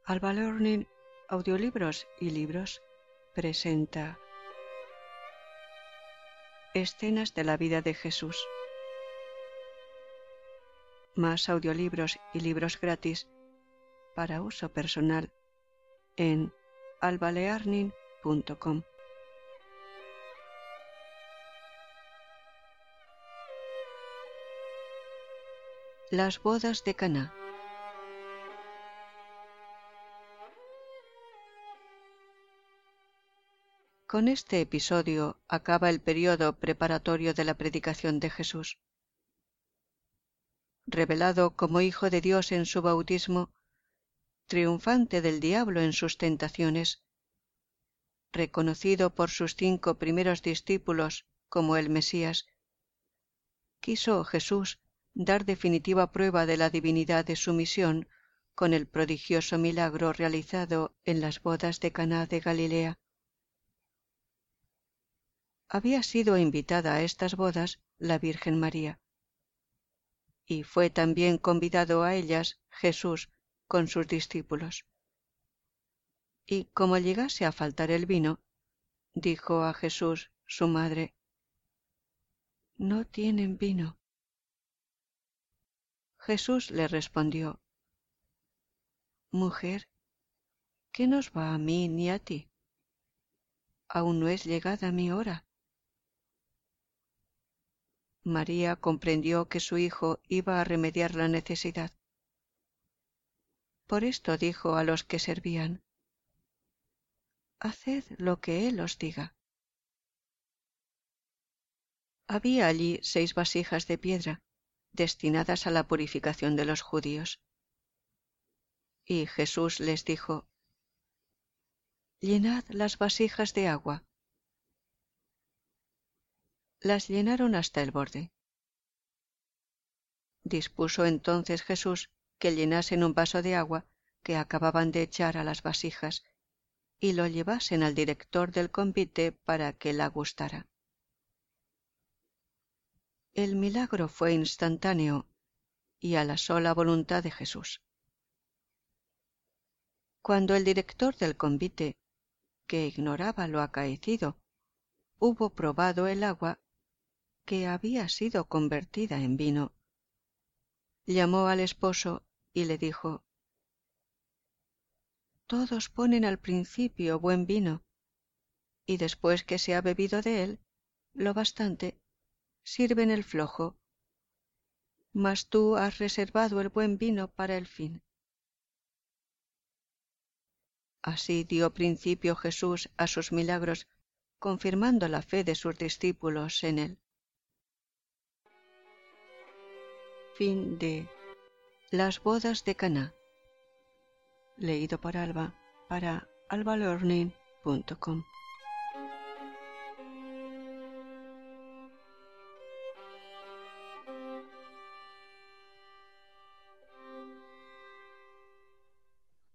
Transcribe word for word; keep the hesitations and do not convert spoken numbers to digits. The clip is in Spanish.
Alba Learning, Audiolibros y Libros presenta Escenas de la vida de Jesús. Más audiolibros y libros gratis para uso personal en alba learning punto com. Las bodas de Caná. Con este episodio acaba el periodo preparatorio de la predicación de Jesús. Revelado como Hijo de Dios en su bautismo, triunfante del diablo en sus tentaciones, reconocido por sus cinco primeros discípulos como el Mesías, quiso Jesús dar definitiva prueba de la divinidad de su misión con el prodigioso milagro realizado en las bodas de Caná de Galilea. Había sido invitada a estas bodas la Virgen María, y fue también convidado a ellas Jesús con sus discípulos. Y como llegase a faltar el vino, dijo a Jesús su madre: «No tienen vino». Jesús le respondió: «Mujer, ¿qué nos va a mí ni a ti? Aún no es llegada mi hora». María comprendió que su hijo iba a remediar la necesidad. Por esto dijo a los que servían: «Haced lo que él os diga». Había allí seis vasijas de piedra, destinadas a la purificación de los judíos. Y Jesús les dijo: «Llenad las vasijas de agua». Las llenaron hasta el borde. Dispuso entonces Jesús que llenasen un vaso de agua que acababan de echar a las vasijas y lo llevasen al director del convite para que la gustara. El milagro fue instantáneo y a la sola voluntad de Jesús. Cuando el director del convite, que ignoraba lo acaecido, hubo probado el agua, que había sido convertida en vino, llamó al esposo y le dijo: «Todos ponen al principio buen vino, y después que se ha bebido de él lo bastante, sirven el flojo, mas tú has reservado el buen vino para el fin». Así dio principio Jesús a sus milagros, confirmando la fe de sus discípulos en él. Fin de Las bodas de Caná. Leído por Alba para alba learning punto com.